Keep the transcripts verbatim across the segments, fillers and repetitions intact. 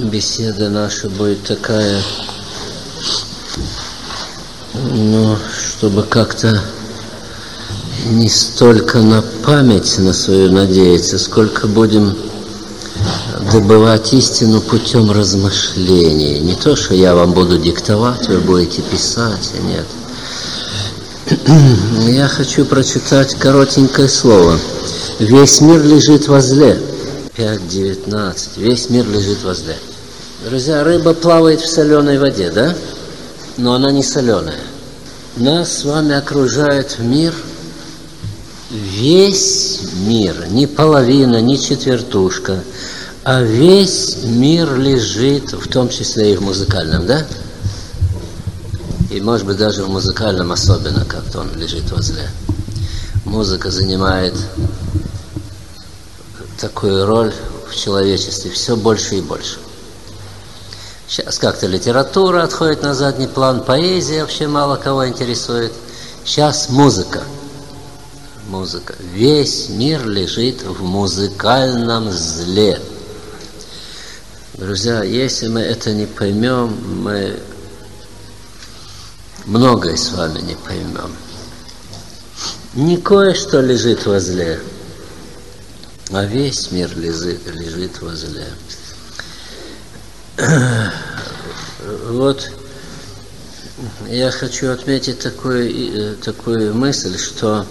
беседа наша будет такая, ну, чтобы как-то не столько на память на свою надеяться, сколько будем добывать истину путем размышлений. Не то, что я вам буду диктовать, вы будете писать, нет. Я хочу прочитать коротенькое слово. Весь мир лежит возле. пять девятнадцать. Весь мир лежит возле. Друзья, рыба плавает в соленой воде, да? Но она не соленая. Нас с вами окружает мир, весь мир, не половина, не четвертушка, а весь мир лежит, в том числе и в музыкальном, да? И, может быть, даже в музыкальном особенно как-то он лежит возле. Музыка занимает такую роль в человечестве все больше и больше. Сейчас как-то литература отходит на задний план, поэзия вообще мало кого интересует. Сейчас музыка. Музыка. Весь мир лежит в музыкальном зле. Друзья, если мы это не поймем, мы многое с вами не поймем. Не кое-что лежит возле, а весь мир лежит, лежит возле. Вот я хочу отметить такую, такую мысль, что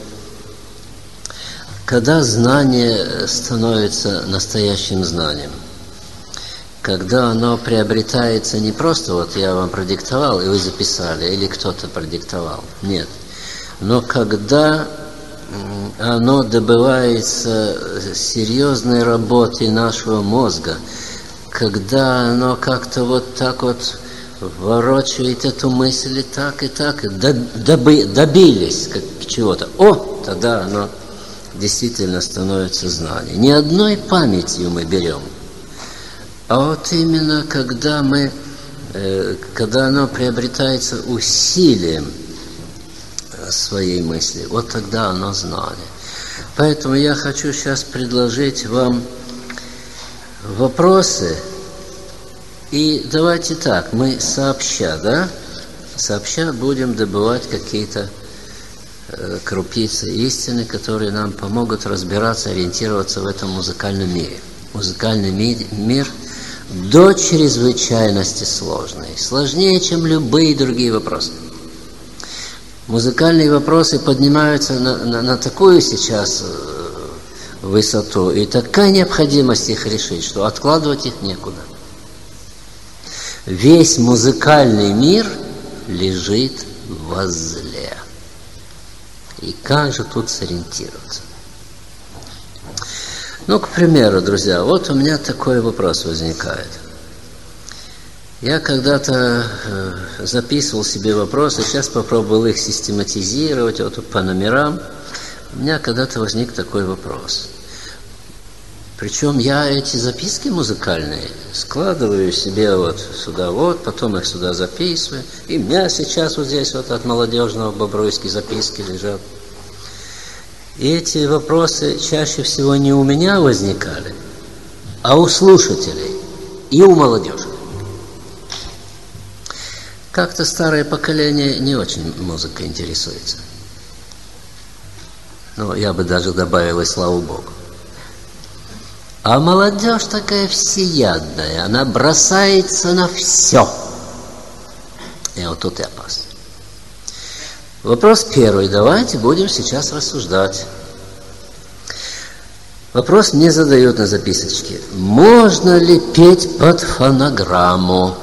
когда знание становится настоящим знанием, когда оно приобретается не просто вот я вам продиктовал, и вы записали, или кто-то продиктовал, нет. Но когда оно добывается серьезной работой нашего мозга, когда оно как-то вот так вот ворочает эту мысль и так, и так, и доби, добились как чего-то, о, тогда оно действительно становится знанием. Не одной памятью мы берем, а вот именно когда мы, э, когда оно приобретается усилием своей мысли, вот тогда оно знание. Поэтому я хочу сейчас предложить вам вопросы, и давайте так, мы сообща, да, сообща будем добывать какие-то э, крупицы истины, которые нам помогут разбираться, ориентироваться в этом музыкальном мире. Музыкальный ми- мир до чрезвычайности сложный, сложнее, чем любые другие вопросы. Музыкальные вопросы поднимаются на, на, на такую сейчас высоту, и такая необходимость их решить, что откладывать их некуда. Весь музыкальный мир лежит возле. И как же тут сориентироваться? Ну, к примеру, друзья, вот у меня такой вопрос возникает. Я когда-то э, записывал себе вопросы, сейчас попробовал их систематизировать вот по номерам. У меня когда-то возник такой вопрос. Причем я эти записки музыкальные складываю себе вот сюда вот, потом их сюда записываю. И у меня сейчас вот здесь вот от молодежного Бобруйски записки лежат. И эти вопросы чаще всего не у меня возникали, а у слушателей и у молодежи. Как-то старое поколение не очень музыкой интересуется. Ну, я бы даже добавил, и слава Богу. А молодежь такая всеядная, она бросается на все. И вот тут и опасно. Вопрос первый. Давайте будем сейчас рассуждать. Вопрос мне задают на записочке. Можно ли петь под фонограмму?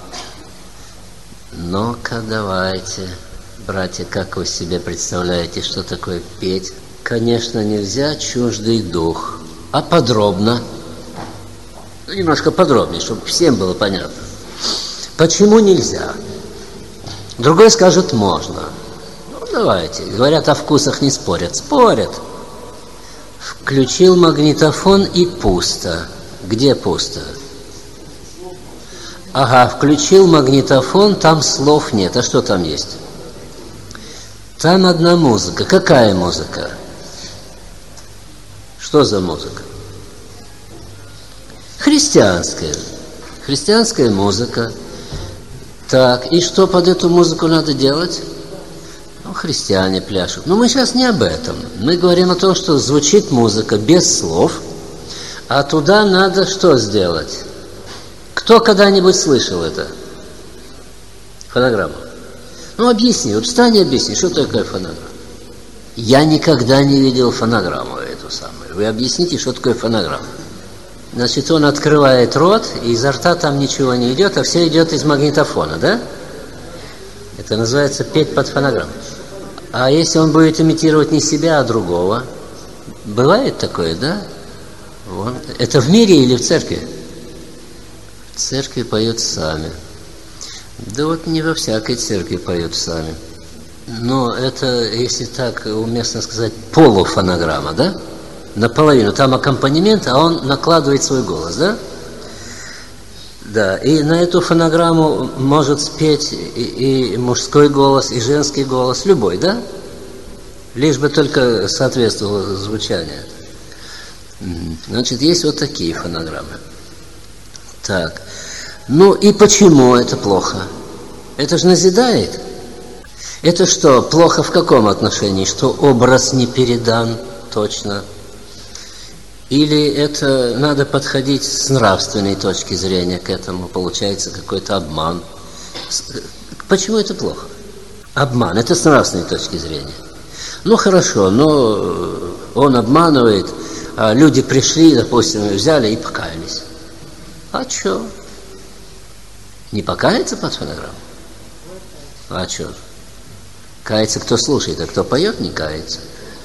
Ну-ка, давайте, братья, как вы себе представляете, что такое петь? Конечно, нельзя чуждый дух, а подробно. Ну, немножко подробнее, чтобы всем было понятно. Почему нельзя? Другой скажет, можно. Ну, давайте. Говорят, о вкусах не спорят. Спорят. Включил магнитофон и пусто. Где пусто? Ага, включил магнитофон, там слов нет. А что там есть? Там одна музыка. Какая музыка? Что за музыка? Христианская. Христианская музыка. Так, и что под эту музыку надо делать? Ну, христиане пляшут. Но мы сейчас не об этом. Мы говорим о том, что звучит музыка без слов, а туда надо что сделать? Кто когда-нибудь слышал это? Фонограмму. Ну, объясни, вот встань и объясни, что такое фонограмма. Я никогда не видел фонограмму эту самую. Вы объясните, что такое фонограмма. Значит, он открывает рот, и изо рта там ничего не идет, а все идет из магнитофона, да? Это называется петь под фонограмму. А если он будет имитировать не себя, а другого? Бывает такое, да? Вон. Это в мире или в церкви? В церкви поют сами. Да вот не во всякой церкви поют сами. Но это, если так уместно сказать, полуфонограмма, да? Наполовину. Там аккомпанемент, а он накладывает свой голос, да? Да. И на эту фонограмму может спеть и, и мужской голос, и женский голос, любой, да? Лишь бы только соответствовало звучанию. Значит, есть вот такие фонограммы. Так. Ну и почему это плохо? Это же назидает. Это что, плохо в каком отношении? Что образ не передан точно? Или это надо подходить с нравственной точки зрения к этому? Получается какой-то обман. Почему это плохо? Обман. Это с нравственной точки зрения. Ну хорошо, но он обманывает, а люди пришли, допустим, взяли и покаялись. А что? Не покаяться под фонограмму? А что? Кается, кто слушает, а кто поет, не кается.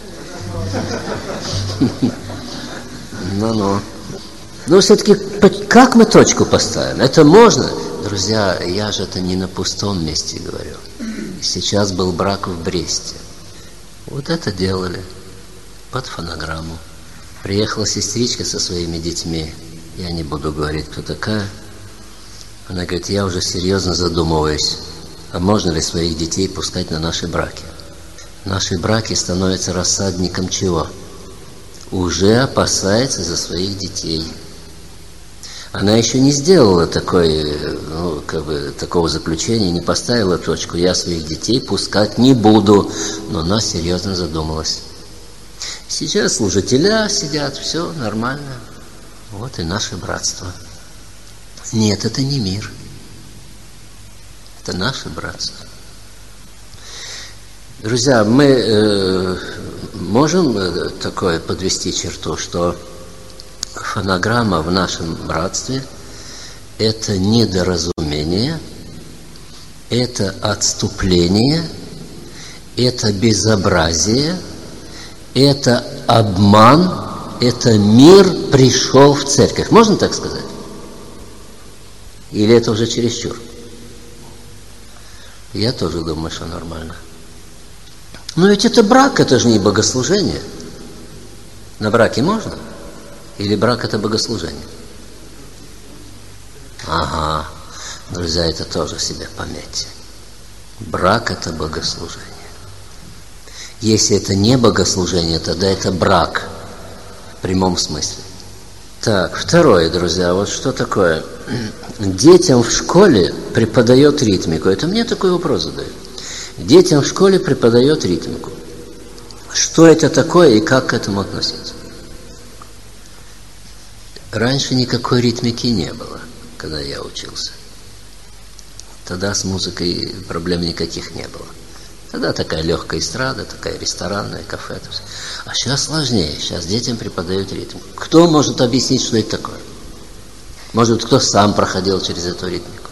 Ну-ну. Но все-таки как мы точку поставим? Это можно? Друзья, я же это не на пустом месте говорю. Сейчас был брак в Бресте. Вот это делали под фонограмму. Приехала сестричка со своими детьми. Я не буду говорить, кто такая. Она говорит, я уже серьезно задумываюсь, а можно ли своих детей пускать на наши браки? Наши браки становятся рассадником чего? Уже опасается за своих детей. Она еще не сделала такой, ну, как бы, такого заключения, не поставила точку. Я своих детей пускать не буду. Но она серьезно задумалась. Сейчас служителя сидят, все нормально. Вот и наше братство. Нет, это не мир. Это наше братство. Друзья, мы э, можем такое подвести черту, что фонограмма в нашем братстве – это недоразумение, это отступление, это безобразие, это обман, это мир пришел в церковь. Можно так сказать? Или это уже чересчур? Я тоже думаю, что нормально. Но ведь это брак, это же не богослужение. На браке можно? Или брак это богослужение? Ага, друзья, это тоже себе пометьте. Брак это богослужение. Если это не богослужение, тогда это брак в прямом смысле. Так, второе, друзья, вот что такое? Детям в школе преподает ритмику. Это мне такой вопрос задают. Детям в школе преподает ритмику. Что это такое и как к этому относиться? Раньше никакой ритмики не было, когда я учился. Тогда с музыкой проблем никаких не было. Тогда такая легкая эстрада, такая ресторанная, кафе. А сейчас сложнее. Сейчас детям преподают ритм. Кто может объяснить, что это такое? Может быть, кто сам проходил через эту ритмику?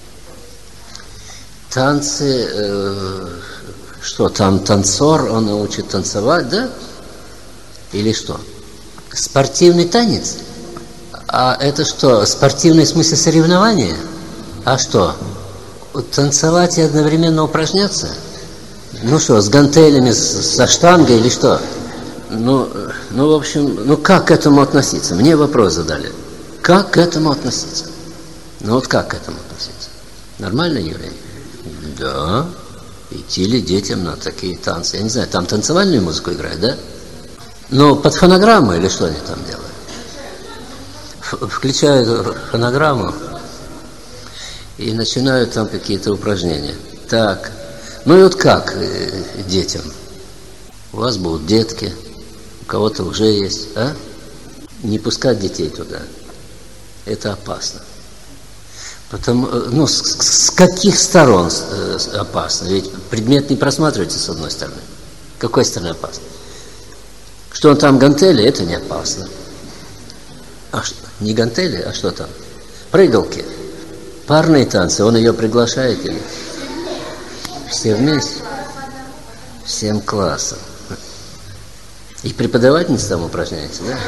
Танцы, э, что там танцор, он учит танцевать, да? Или что? Спортивный танец? А это что, спортивный в смысле соревнования? А что? Танцевать и одновременно упражняться? Ну что, с гантелями, со штангой или что? Ну, ну, в общем, ну как к этому относиться? Мне вопрос задали. Как к этому относиться? Ну вот как к этому относиться? Нормальное явление? Да. Идти ли детям на такие танцы? Я не знаю, там танцевальную музыку играют, да? Ну, под фонограмму или что они там делают? Включают фонограмму, и начинают там какие-то упражнения. Так, ну и вот как э, детям? У вас будут детки, у кого-то уже есть, а? Не пускать детей туда. Это опасно. Потому, ну, с, с каких сторон э, опасно? Ведь предмет не просматривается с одной стороны. С какой стороны опасно? Что он там гантели, это не опасно. А что? Не гантели, а что там? Прыгалки. Парные танцы. Он ее приглашает или? Все вместе? Всем классом. И преподавательница там упражняется, да?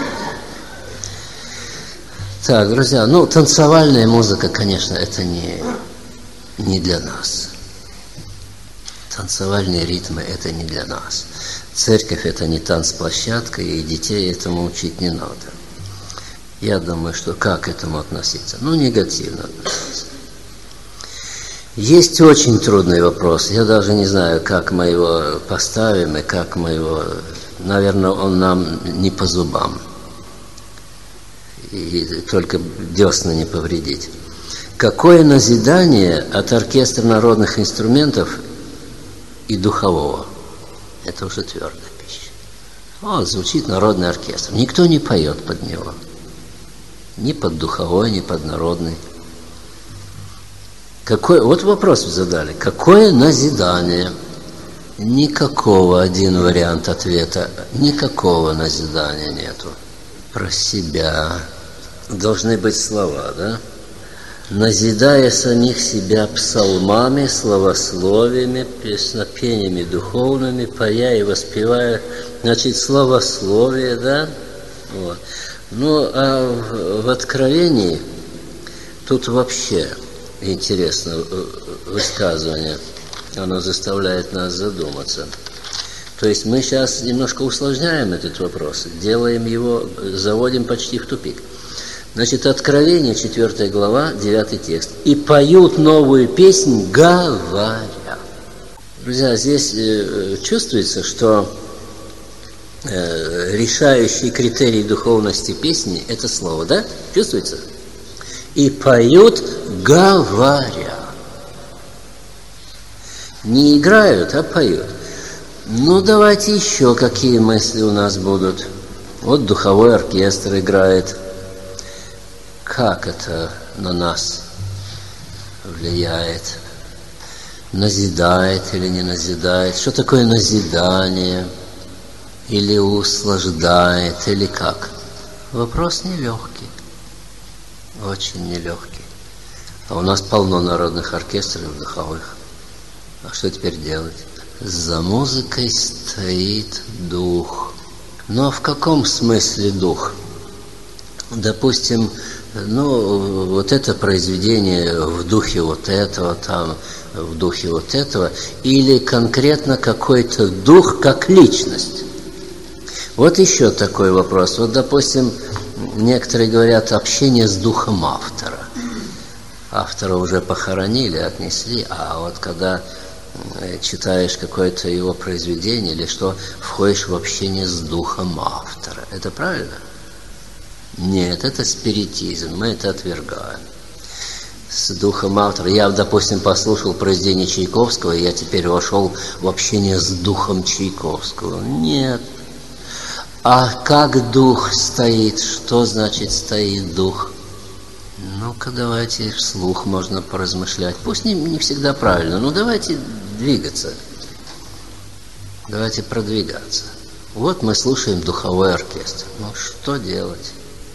Так, друзья, ну, танцевальная музыка, конечно, это не, не для нас. Танцевальные ритмы – это не для нас. Церковь – это не танцплощадка, и детей этому учить не надо. Я думаю, что как к этому относиться? Ну, негативно относиться. Есть очень трудный вопрос. Я даже не знаю, как мы его поставим, и как мы его... Наверное, он нам не по зубам. И только десна не повредить. Какое назидание от оркестра народных инструментов и духового? Это уже твердая пища. Вот звучит народный оркестр. Никто не поет под него. Ни под духовой, ни под народный. Какой, вот вопрос задали. Какое назидание? Никакого, один вариант ответа. Никакого назидания нету. Про себя. Должны быть слова, да? Назидая самих себя псалмами, словословиями, песнопениями духовными, поя и воспевая, значит, словословие, да? Вот. Ну, а в, в Откровении тут вообще интересно высказывание. Оно заставляет нас задуматься. То есть мы сейчас немножко усложняем этот вопрос, делаем его, заводим почти в тупик. Значит, Откровение, четвёртая глава, девятый текст. «И поют новую песнь, говоря». Друзья, здесь э, чувствуется, что э, решающий критерий духовности песни – это слово, да? Чувствуется? «И поют, говоря». Не играют, а поют. Ну, давайте еще какие мысли у нас будут. Вот духовой оркестр играет. Как это на нас влияет? Назидает или не назидает? Что такое назидание? Или услаждает, или как? Вопрос нелегкий. Очень нелегкий. А у нас полно народных оркестров духовых. А что теперь делать? За музыкой стоит дух. Но в каком смысле дух? Допустим, ну, вот это произведение в духе вот этого, там, в духе вот этого, или конкретно какой-то дух как личность. Вот еще такой вопрос. Вот, допустим, некоторые говорят общение с духом автора. Автора уже похоронили, отнесли, а вот когда читаешь какое-то его произведение или что, входишь в общение с духом автора. Это правильно? Нет, это спиритизм, мы это отвергаем. С духом автора. Я, допустим, послушал произведение Чайковского, и я теперь вошел в общение с духом Чайковского. Нет. А как дух стоит? Что значит стоит дух? Ну-ка, давайте вслух можно поразмышлять. Пусть не, не всегда правильно, но давайте двигаться. Давайте продвигаться. Вот мы слушаем духовой оркестр. Ну, что делать?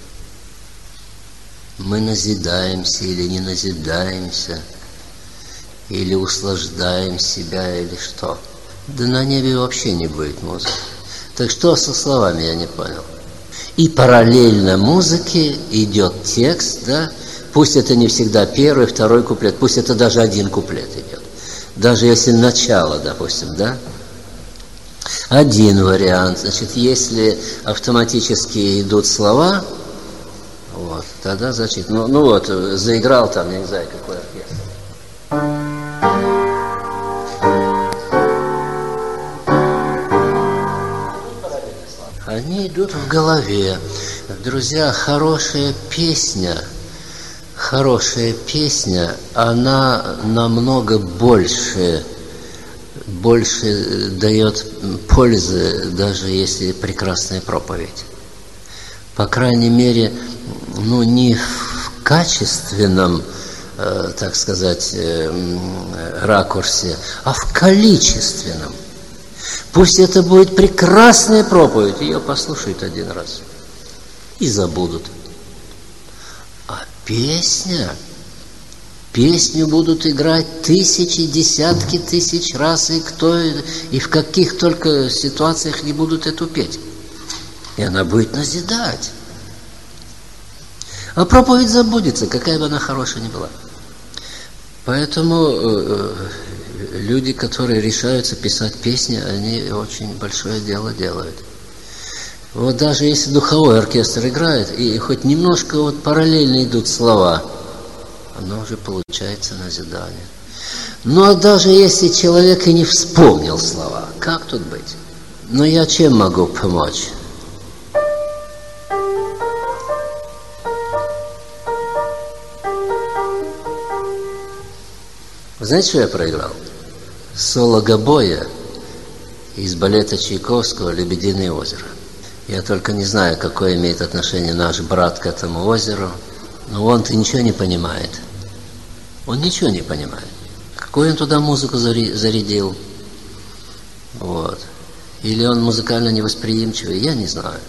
Мы назидаемся или не назидаемся? Или услаждаем себя, или что? Да на небе вообще не будет музыки. Так что со словами, я не понял. И параллельно музыке идет текст, да? Пусть это не всегда первый, второй куплет, пусть это даже один куплет идет. Даже если начало, допустим, да? Один вариант. Значит, если автоматически идут слова, вот, тогда, значит, ну, ну вот, заиграл там, я не знаю, какой оркестр. Они идут в голове. Друзья, хорошая песня, хорошая песня, она намного больше, больше дает пользы, даже если прекрасная проповедь. По крайней мере, ну, не в качественном, э, так сказать, э, ракурсе, а в количественном. Пусть это будет прекрасная проповедь, ее послушают один раз и забудут. А песня, песню будут играть тысячи, десятки тысяч раз, и кто, и в каких только ситуациях не будут эту петь. И она будет назидать. А проповедь забудется, какая бы она хорошая ни была. Поэтому э, люди, которые решаются писать песни, они очень большое дело делают. Вот даже если духовой оркестр играет, и хоть немножко вот параллельно идут слова, оно уже получается назидание. Ну а даже если человек и не вспомнил слова, как тут быть? Но я чем могу помочь? Знаете, что я проиграл? Соло гобоя из балета Чайковского «Лебединое озеро». Я только не знаю, какое имеет отношение наш брат к этому озеру, но он-то ничего не понимает. Он ничего не понимает. Какую он туда музыку зарядил? Вот. Или он музыкально невосприимчивый, я не знаю.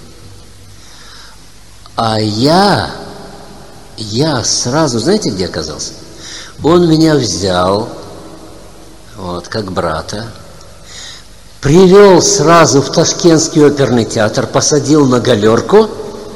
А я, я сразу, знаете, где оказался? Он меня взял, вот, как брата, привел сразу в Ташкентский оперный театр, посадил на галерку.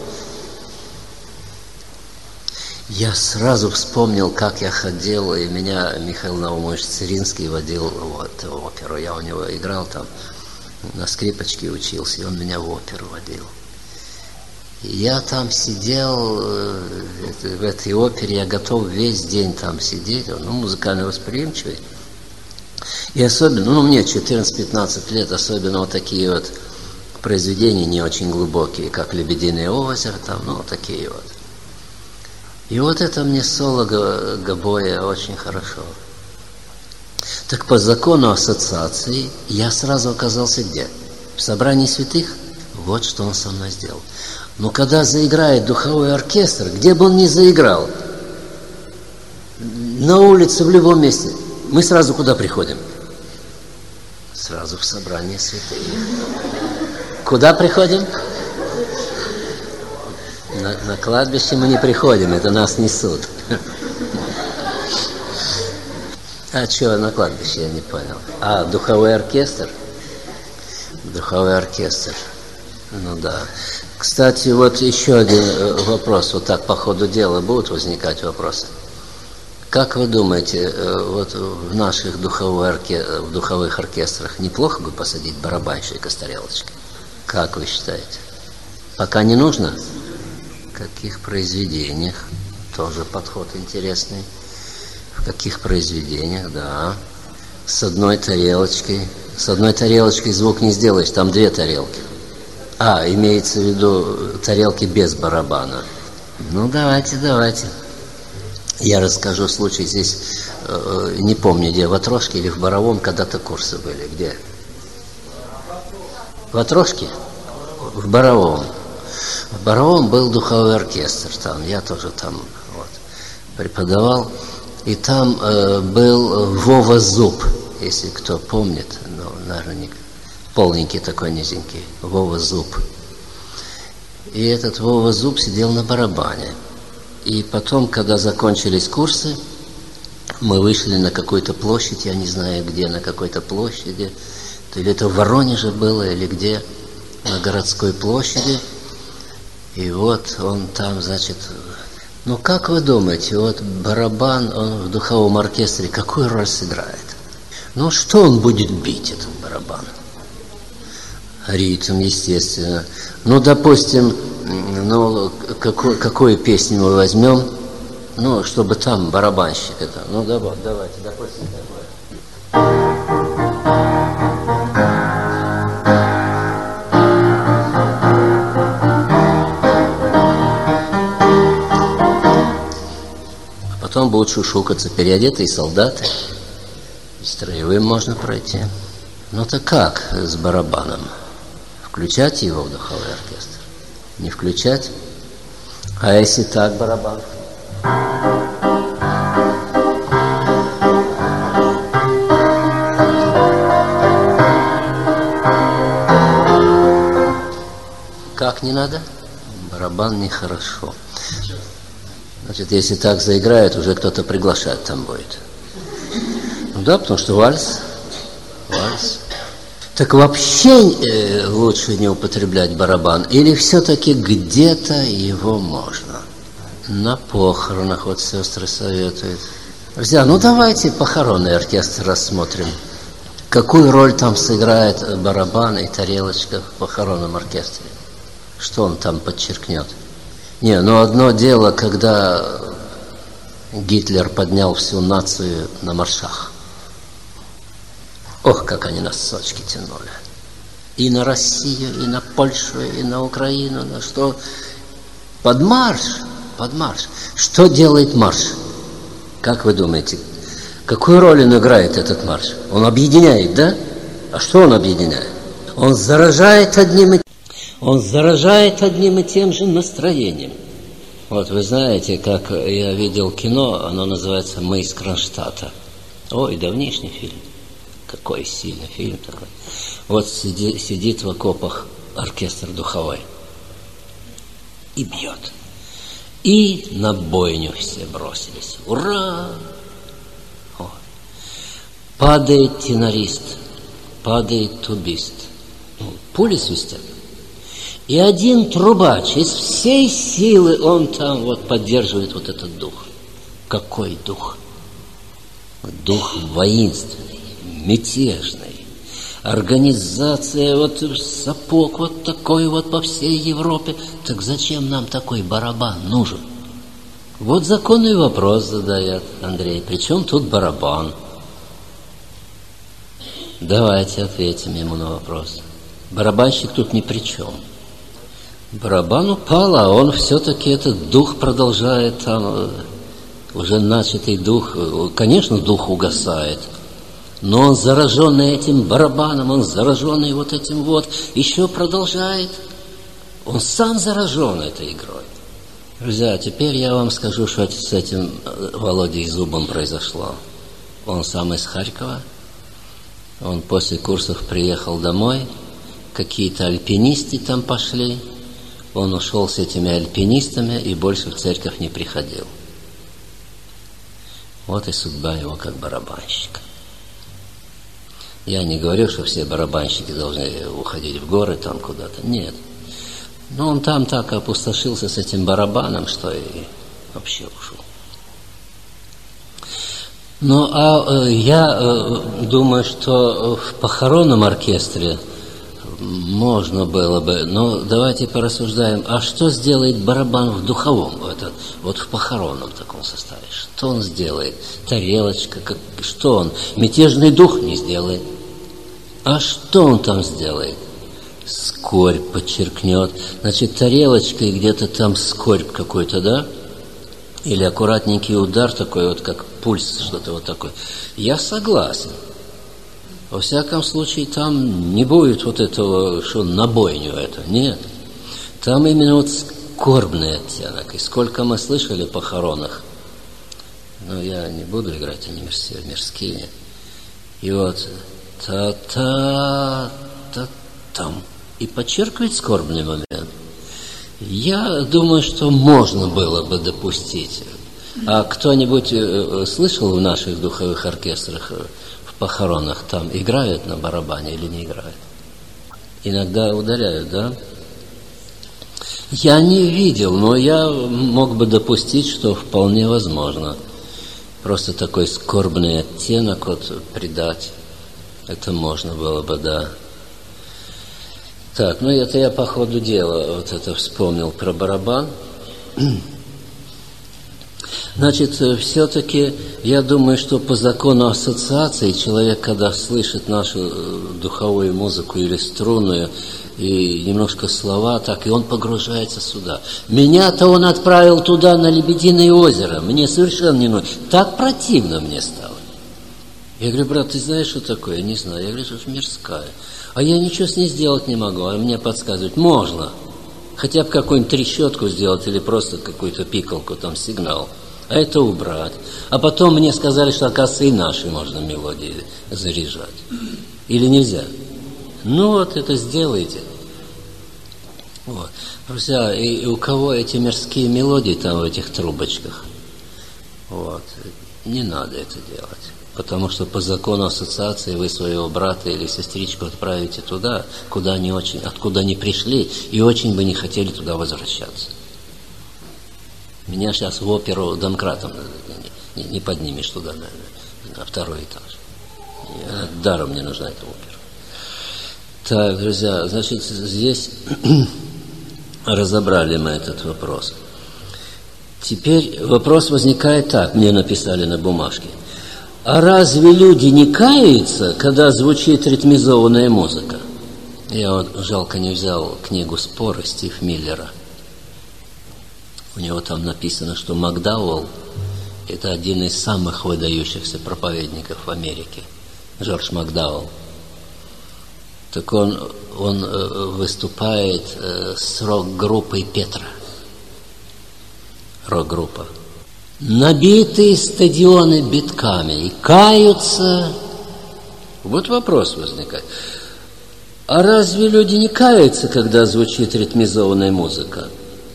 Я сразу вспомнил, как я ходил, и меня Михаил Наумович Циринский водил вот, в оперу. Я у него играл там, на скрипочке учился, и он меня в оперу водил. И я там сидел, в этой опере, я готов весь день там сидеть, ну, музыкально восприимчивый. И особенно, ну, мне четырнадцать-пятнадцать лет, особенно вот такие вот произведения не очень глубокие, как «Лебединое озеро», там, ну, вот такие вот. И вот это мне соло гобоя очень хорошо. Так по закону ассоциации я сразу оказался где? В собрании святых? Вот что он со мной сделал. Но когда заиграет духовой оркестр, где бы он ни заиграл, на улице, в любом месте, мы сразу куда приходим? Сразу в собрание святых. Куда приходим? На, на кладбище мы не приходим, это нас несут. А что на кладбище, я не понял. А, духовой оркестр? Духовой оркестр. Ну да. Кстати, вот еще один вопрос. Вот так по ходу дела будут возникать вопросы. Как вы думаете, вот в наших духовых, орке... в духовых оркестрах неплохо бы посадить барабанщика с тарелочкой? Как вы считаете? Пока не нужно? В каких произведениях? Тоже подход интересный. В каких произведениях, да. С одной тарелочкой. С одной тарелочкой звук не сделаешь, там две тарелки. А, имеется в виду тарелки без барабана. Ну, давайте, давайте. Я расскажу случай здесь, э, не помню, где, в Отрошке или в Боровом, когда-то курсы были. Где? В Отрошке? В Боровом. В Боровом был духовой оркестр, там, я тоже там вот, преподавал. И там э, был Вова Зуб, если кто помнит, ну, наверное, не... полненький такой, низенький, Вова Зуб. И этот Вова Зуб сидел на барабане. И потом, когда закончились курсы, мы вышли на какую-то площадь, я не знаю где, на какой-то площади, то ли это в Воронеже было, или где, на городской площади. И вот он там, значит, ну как вы думаете, вот барабан, он в духовом оркестре какую роль сыграет? Ну что он будет бить, этот барабан? Ритм, естественно. Ну, допустим, ну, какую, какую песню мы возьмем, ну, чтобы там барабанщик это. Ну, давай, давайте, допустим, такое. будут шушукаться переодетые солдаты. Строевым можно пройти. Ну так как с барабаном? Включать его в духовой оркестр? Не включать? А если так барабан? Как не надо? Барабан нехорошо. Значит, если так заиграет, уже кто-то приглашать там будет. Ну да, потому что вальс. Вальс. Так вообще э, лучше не употреблять барабан? Или все-таки где-то его можно? На похоронах вот сестры советуют. Друзья, ну давайте похоронный оркестр рассмотрим. Какую роль там сыграет барабан и тарелочка в похоронном оркестре? Что он там подчеркнет? Не, ну одно дело, когда Гитлер поднял всю нацию на маршах. Ох, как они нас сочки тянули. И на Россию, и на Польшу, и на Украину. На что? Под марш, под марш. Что делает марш? Как вы думаете, какую роль он играет, этот марш? Он объединяет, да? А что он объединяет? Он заражает одним и Он заражает одним и тем же настроением. Вот вы знаете, как я видел кино, оно называется «Мы из Кронштадта». Ой, давнишний фильм. Какой сильный фильм такой. Вот сиди, сидит в окопах оркестр духовой и бьет. И на бойню все бросились. Ура! О. Падает тенорист, падает тубист. Пули свистят. И один трубач, из всей силы он там вот поддерживает вот этот дух. Какой дух? Дух воинственный, мятежный. Организация, вот сапог вот такой вот по всей Европе. Так зачем нам такой барабан нужен? Вот законный вопрос задает Андрей. При чем тут барабан? Давайте ответим ему на вопрос. Барабанщик тут ни при чем. Барабан упал, а он все-таки этот дух продолжает там, уже начатый дух, конечно, дух угасает, но он зараженный этим барабаном, он зараженный вот этим вот, еще продолжает. Он сам заражен этой игрой. Друзья, теперь я вам скажу, что с этим Володей Зубом произошло. Он сам из Харькова, он после курсов приехал домой, какие-то альпинисты там пошли. Он ушел с этими альпинистами и больше в церковь не приходил. Вот и судьба его как барабанщика. Я не говорю, что все барабанщики должны уходить в горы там куда-то. Нет. Но он там так опустошился с этим барабаном, что и вообще ушел. Ну, а э, я э, думаю, что в похоронном оркестре можно было бы, но давайте порассуждаем, а что сделает барабан в духовом, это, вот в похоронном таком составе? Что он сделает? Тарелочка, как, что он? Мятежный дух не сделает. А что он там сделает? Скорбь подчеркнет. Значит, тарелочка и где-то там скорбь какой-то, да? Или аккуратненький удар такой, вот как пульс, что-то вот такое. Я согласен. Во всяком случае, там не будет вот этого, что на бойню это. Нет. Там именно вот скорбный оттенок. И сколько мы слышали о похоронах. Но я не буду играть, они мирские. И вот та-та-та-там. И подчеркивает скорбный момент. Я думаю, что можно было бы допустить. А кто-нибудь слышал в наших духовых оркестрах, в похоронах, там играют на барабане или не играют? Иногда ударяют, да? Я не видел, но я мог бы допустить, что вполне возможно. Просто такой скорбный оттенок вот придать. Это можно было бы, да. Так, ну это я по ходу дела вот это вспомнил про барабан. Значит, все-таки я думаю, что по закону ассоциации человек, когда слышит нашу духовую музыку или струнную, и немножко слова, так и он погружается сюда. Меня-то он отправил туда, на Лебединое озеро. Мне совершенно не нужно. Так противно мне стало. Я говорю: брат, ты знаешь, что такое? Я не знаю. Я говорю: что это мирская. А я ничего с ней сделать не могу. А мне подсказывают: можно. Хотя бы какую-нибудь трещотку сделать или просто какую-то пикалку, там сигнал. А это убрать. А потом мне сказали, что, оказывается, и наши можно мелодии заряжать. Или нельзя? Ну вот, это сделайте. Вот. Друзья, и, и у кого эти мирские мелодии там в этих трубочках, вот, не надо это делать. Потому что по закону ассоциации вы своего брата или сестричку отправите туда, куда не очень, откуда они пришли, и очень бы не хотели туда возвращаться. Меня сейчас в оперу домкратом не, не поднимешь туда, на, на второй этаж. Я, даром мне нужна эта опера. Так, друзья, значит, здесь разобрали мы этот вопрос. Теперь вопрос возникает так, мне написали на бумажке. А разве люди не каются, когда звучит ритмизованная музыка? Я вот, жалко, не взял книгу «Споры» Стив Миллера. У него там написано, что Макдауэлл – это один из самых выдающихся проповедников в Америке. Джордж Макдауэлл. Так он, он выступает с рок-группой «Петра». Рок-группа. Набитые стадионы битками и каются. Вот вопрос возникает. А разве люди не каются, когда звучит ритмизованная музыка?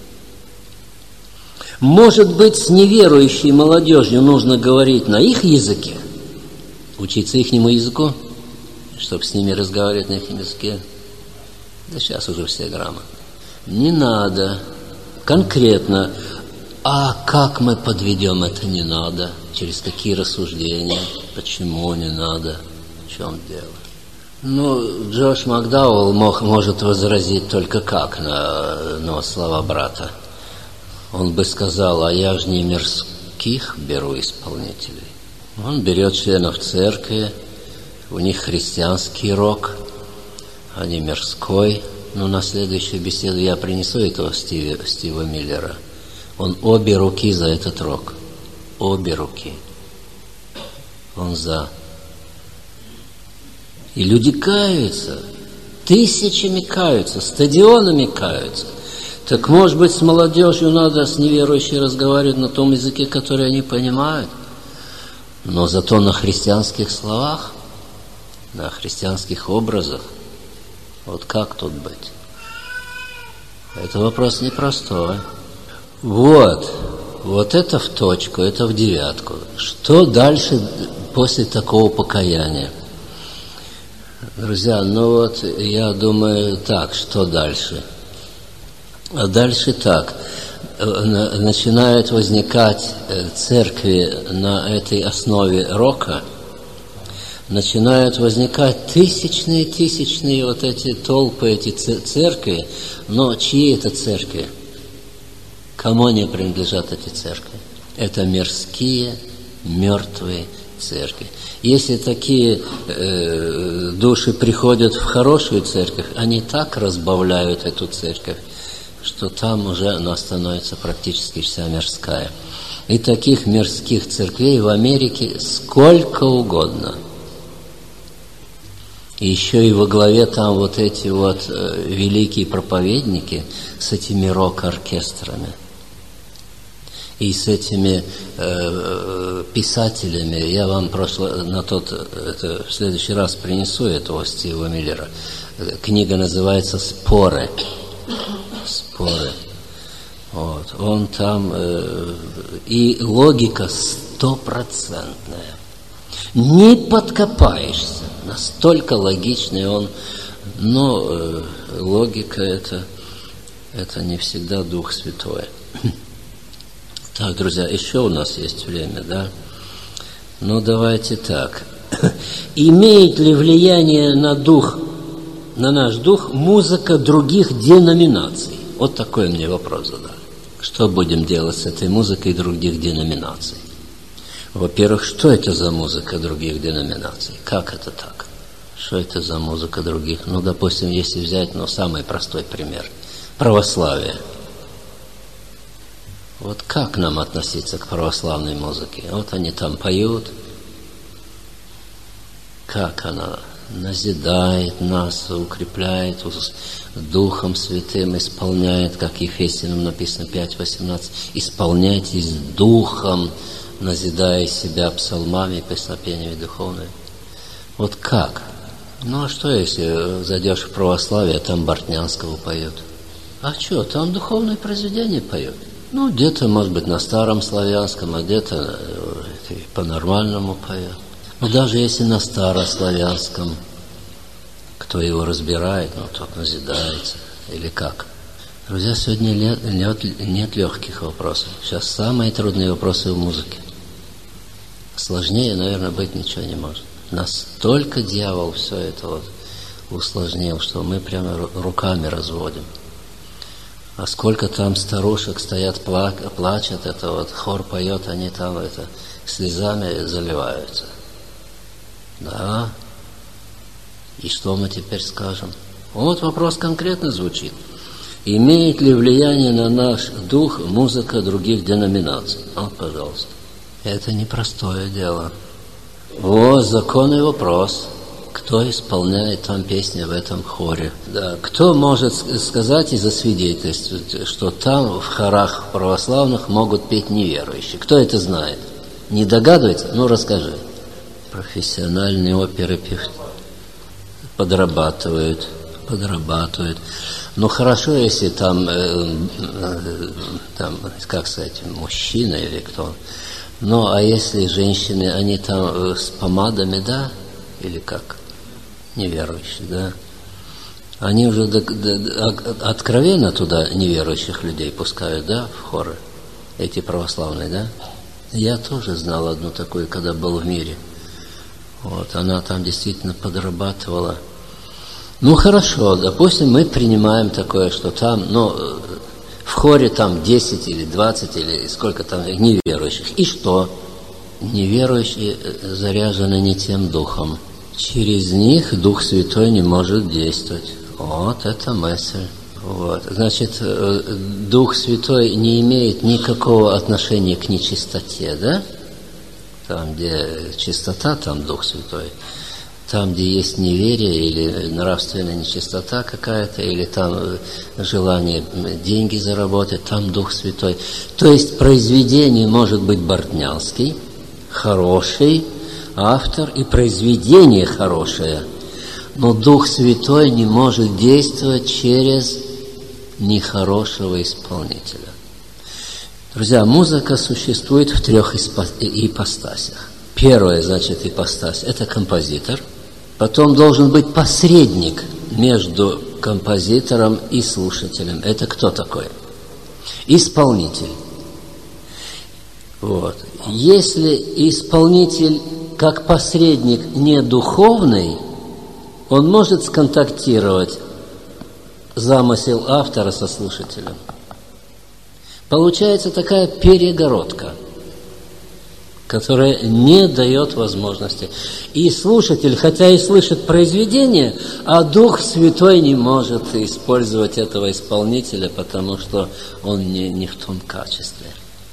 Может быть, с неверующей молодежью нужно говорить на их языке? Учиться ихнему языку? Чтобы с ними разговаривать на их языке? Да сейчас уже все грамотны. Не надо. Конкретно. А как мы подведем это «не надо»? Через какие рассуждения? Почему не надо? В чем дело? Ну, Джордж Макдауэлл мог, может возразить только как на, на слова брата. Он бы сказал: а я же не мирских беру исполнителей. Он берет членов церкви, у них христианский рок, а не мирской. Но на следующую беседу я принесу этого Стива, Стива Миллера. Он обе руки за этот рок. Обе руки. Он за. И люди каются. Тысячами каются. Стадионами каются. Так, может быть, с молодежью надо, с неверующей, разговаривать на том языке, который они понимают. Но зато на христианских словах, на христианских образах. Вот как тут быть? Это вопрос непростой. Вот, вот это в точку, это в девятку. Что дальше после такого покаяния? Друзья, ну вот я думаю так, что дальше? А дальше так. Начинают возникать церкви на этой основе рока, начинают возникать тысячные, тысячные вот эти толпы, эти церкви, но чьи это церкви? Кому они принадлежат, эти церкви? Это мирские, мертвые церкви. Если такие э, души приходят в хорошую церковь, они так разбавляют эту церковь, что там уже она становится практически вся мирская. И таких мирских церквей в Америке сколько угодно. И еще и во главе там вот эти вот э, великие проповедники с этими рок-оркестрами. И с этими э, писателями. Я вам прошло, на тот, это, в следующий раз принесу этого Стива Миллера. Книга называется «Споры». Споры. Вот. Он там... Э, и логика стопроцентная. Не подкопаешься. Настолько логичный он. Но э, логика это, это не всегда Дух Святой. Так, друзья, еще у нас есть время, да? Ну, давайте так. Имеет ли влияние на дух, на наш дух, музыка других деноминаций? Вот такой мне вопрос задали. Что будем делать с этой музыкой других деноминаций? Во-первых, что это за музыка других деноминаций? Как это так? Что это за музыка других? Ну, допустим, если взять, ну, самый простой пример. Православие. Вот как нам относиться к православной музыке? Вот они там поют. Как она назидает нас, укрепляет, Духом Святым исполняет, как Ефесянам написано пять восемнадцать. Исполняйтесь Духом, назидая себя псалмами, песнопениями духовными. Вот как? Ну, а что, если зайдешь в православие, там Бортнянского поют? А что, там духовные произведения поют? Ну, где-то, может быть, на старом славянском, а где-то по-нормальному поют. Но даже если на старославянском, кто его разбирает, ну, тот назидается. Или как? Друзья, сегодня нет, нет, нет легких вопросов. Сейчас самые трудные вопросы в музыке. Сложнее, наверное, быть ничего не может. Настолько дьявол все это вот усложнил, что мы прямо руками разводим. А сколько там старушек стоят, плачут, это вот хор поет, они там это слезами заливаются. Да. И что мы теперь скажем? Вот вопрос конкретно звучит. Имеет ли влияние на наш дух музыка других деноминаций? Вот, пожалуйста. Это непростое дело. Вот законный вопрос. Кто исполняет там песни в этом хоре? Да. Кто может сказать и засвидетельствовать, что там в хорах православных могут петь неверующие? Кто это знает? Не догадывается? Ну, расскажи. Профессиональные оперы подрабатывают, подрабатывают. Ну, хорошо, если там, э, э, там, как сказать, мужчина или кто. Ну, а если женщины, они там с помадами, да? Или как? Неверующие, да? Они уже до, до, откровенно туда неверующих людей пускают, да, в хоры? Эти православные, да? Я тоже знал одну такую, когда был в мире. Вот, она там действительно подрабатывала. Ну, хорошо, допустим, мы принимаем такое, что там, ну, в хоре там десять или двадцать или сколько там неверующих. И что? Неверующие заряжены не тем духом. Через них Дух Святой не может действовать. Вот это мысль. Вот. Значит, Дух Святой не имеет никакого отношения к нечистоте, да? Там, где чистота, там Дух Святой. Там, где есть неверие или нравственная нечистота какая-то, или там желание деньги заработать, там Дух Святой. То есть произведение может быть Бортнянский, хороший автор, и произведение хорошее. Но Дух Святой не может действовать через нехорошего исполнителя. Друзья, музыка существует в трех ипостасях. Первая, значит, ипостась – это композитор. Потом должен быть посредник между композитором и слушателем. Это кто такой? Исполнитель. Вот. Если исполнитель как посредник не духовный, он может сконтактировать замысел автора со слушателем. Получается такая перегородка, которая не дает возможности. И слушатель, хотя и слышит произведение, а Дух Святой не может использовать этого исполнителя, потому что он не, не в том качестве.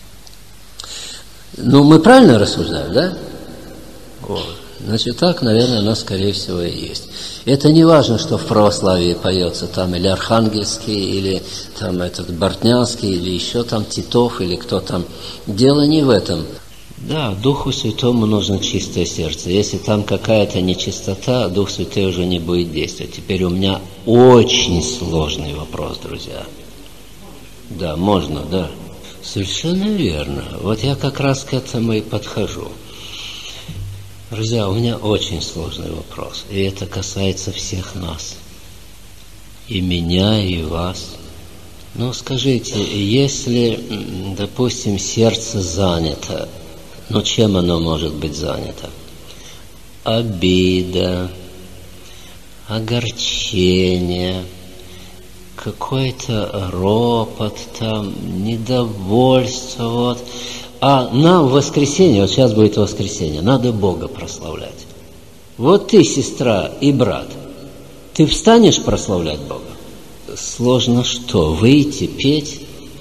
Ну, мы правильно рассуждаем, да? Вот. Значит, так, наверное, оно, скорее всего, и есть. Это не важно, что в православии поется там или Архангельский, или там этот Бортнянский, или еще там Титов, или кто там. Дело не в этом. Да, Духу Святому нужно чистое сердце. Если там какая-то нечистота, Дух Святой уже не будет действовать. Теперь у меня очень сложный вопрос, друзья. Да, можно, да. Совершенно верно. Вот я как раз к этому и подхожу. Друзья, у меня очень сложный вопрос. И это касается всех нас. И меня, и вас. Ну, скажите, если, допустим, сердце занято, ну, чем оно может быть занято? Обида, огорчение, какой-то ропот, там, недовольство, вот. А нам в воскресенье, вот сейчас будет воскресенье, надо Бога прославлять. Вот ты, сестра и брат, ты встанешь прославлять Бога? Сложно что? Выйти, петь?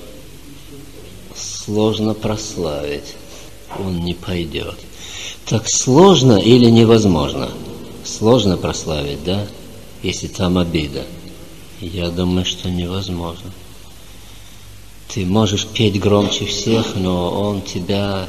Сложно прославить. Он не пойдет. Так сложно или невозможно? Сложно прославить, да? Если там обида. Я думаю, что невозможно. Ты можешь петь громче всех, но он тебя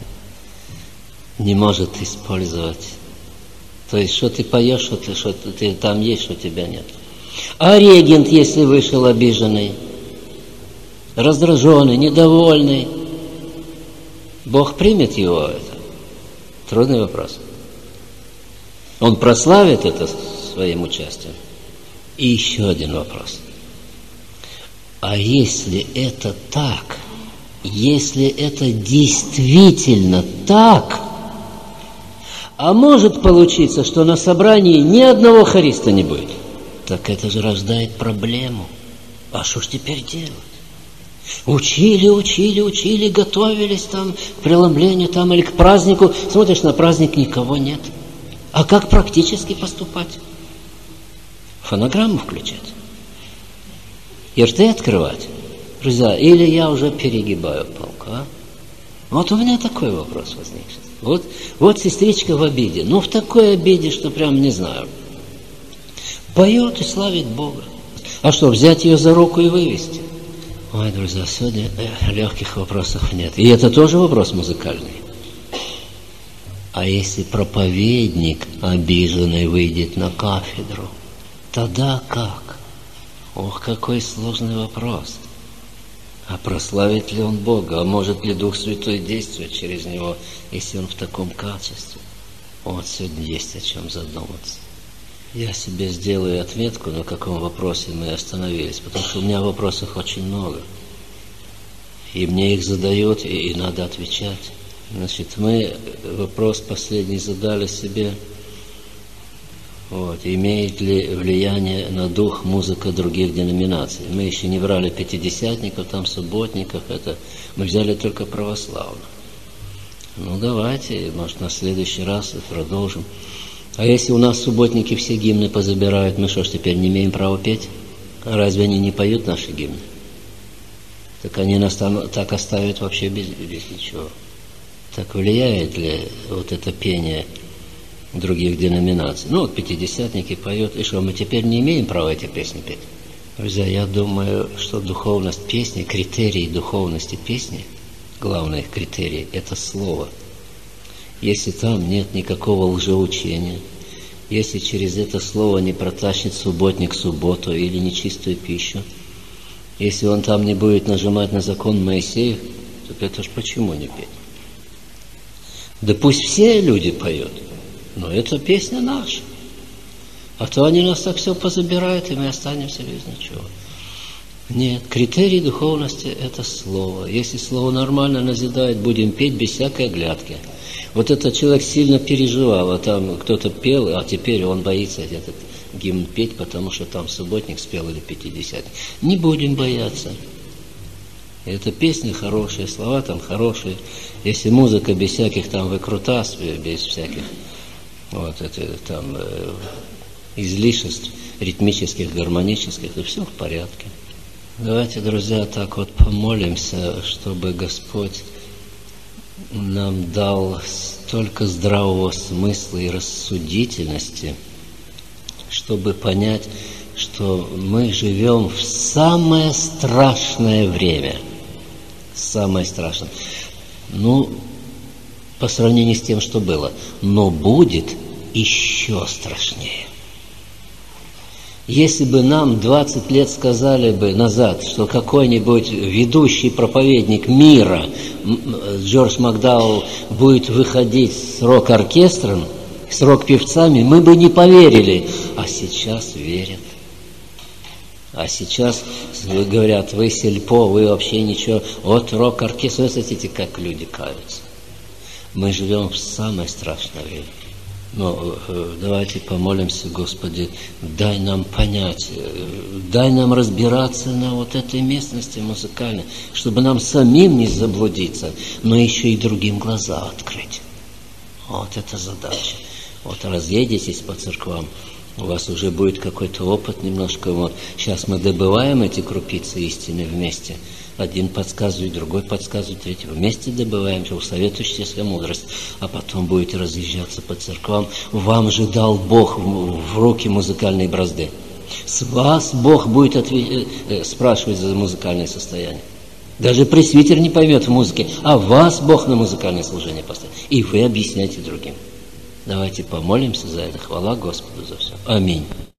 не может использовать. То есть, что ты поешь, что ты, что ты там есть, что тебя нет. А регент, если вышел обиженный, раздраженный, недовольный, Бог примет его это? Трудный вопрос. Он прославит это своим участием? И еще один вопрос. А если это так, если это действительно так, а может получиться, что на собрании ни одного хориста не будет, так это же рождает проблему. А что ж теперь делать? Учили, учили, учили, готовились там к преломлению там или к празднику. Смотришь, на праздник никого нет. А как практически поступать? Фонограмму включать? И рты открывать? Друзья, или я уже перегибаю палку, а? Вот у меня такой вопрос возник. Вот, вот сестричка в обиде. Ну, в такой обиде, что прям не знаю. Поет и славит Бога. А что, взять ее за руку и вывести? Ой, друзья, сегодня э, легких вопросов нет. И это тоже вопрос музыкальный. А если проповедник обиженный выйдет на кафедру, тогда как? Ох, какой сложный вопрос. А прославит ли он Бога? А может ли Дух Святой действовать через него, если он в таком качестве? Вот сегодня есть о чем задуматься. Я себе сделаю отметку, на каком вопросе мы остановились, потому что у меня вопросов очень много. И мне их задают, и, и надо отвечать. Значит, мы вопрос последний задали себе, вот, имеет ли влияние на дух музыка других деноминаций. Мы еще не брали пятидесятников, там субботников, это мы взяли только православных. Ну, давайте, может, на следующий раз продолжим. А если у нас субботники все гимны позабирают, мы что ж теперь не имеем права петь? Разве они не поют наши гимны? Так они нас там так оставят вообще без, без ничего. Так влияет ли вот это пение других деноминаций? Ну, вот пятидесятники поют, и что, мы теперь не имеем права эти песни петь? Друзья, я думаю, что духовность песни, критерий духовности песни, главный критерий – это слово. Если там нет никакого лжеучения, если через это слово не протащит субботник субботу или нечистую пищу, если он там не будет нажимать на закон Моисеев, так это ж почему не петь? Да пусть все люди поют, но это песня наша. А то они нас так все позабирают, и мы останемся без ничего. Нет, критерий духовности – это слово. Если слово нормально назидает, будем петь без всякой оглядки. Вот этот человек сильно переживал, а там кто-то пел, а теперь он боится этот гимн петь, потому что там субботник спел или пятидесятник. Не будем бояться. Это песни хорошие, слова там хорошие. Если музыка без всяких там выкрутас, без всяких вот это там э, излишеств ритмических, гармонических, то все в порядке. Давайте, друзья, так вот помолимся, чтобы Господь нам дал столько здравого смысла и рассудительности, чтобы понять, что мы живем в самое страшное время. Самое страшное. Ну, по сравнению с тем, что было. Но будет еще страшнее. Если бы нам двадцать лет сказали бы назад, что какой-нибудь ведущий проповедник мира, Джордж Макдауэлл, будет выходить с рок-оркестром, с рок-певцами, мы бы не поверили. А сейчас верят. А сейчас говорят, вы сельпо, вы вообще ничего. Вот рок-оркестр, вы смотрите, как люди каются. Мы живем в самое страшное время. Но давайте помолимся, Господи, дай нам понять, дай нам разбираться на вот этой местности музыкальной, чтобы нам самим не заблудиться, но еще и другим глаза открыть. Вот это задача. Вот разъедетесь по церквам, у вас уже будет какой-то опыт немножко. Вот сейчас мы добываем эти крупицы истины вместе. Один подсказывает, другой подсказывает, третий. Вместе добываемся, усоветующие свою мудрость. А потом будете разъезжаться по церквам. Вам же дал Бог в руки музыкальные бразды. С вас Бог будет отве- э, спрашивать за музыкальное состояние. Даже пресвитер не поймет в музыке, а вас Бог на музыкальное служение поставит. И вы объясняете другим. Давайте помолимся за это. Хвала Господу за все. Аминь.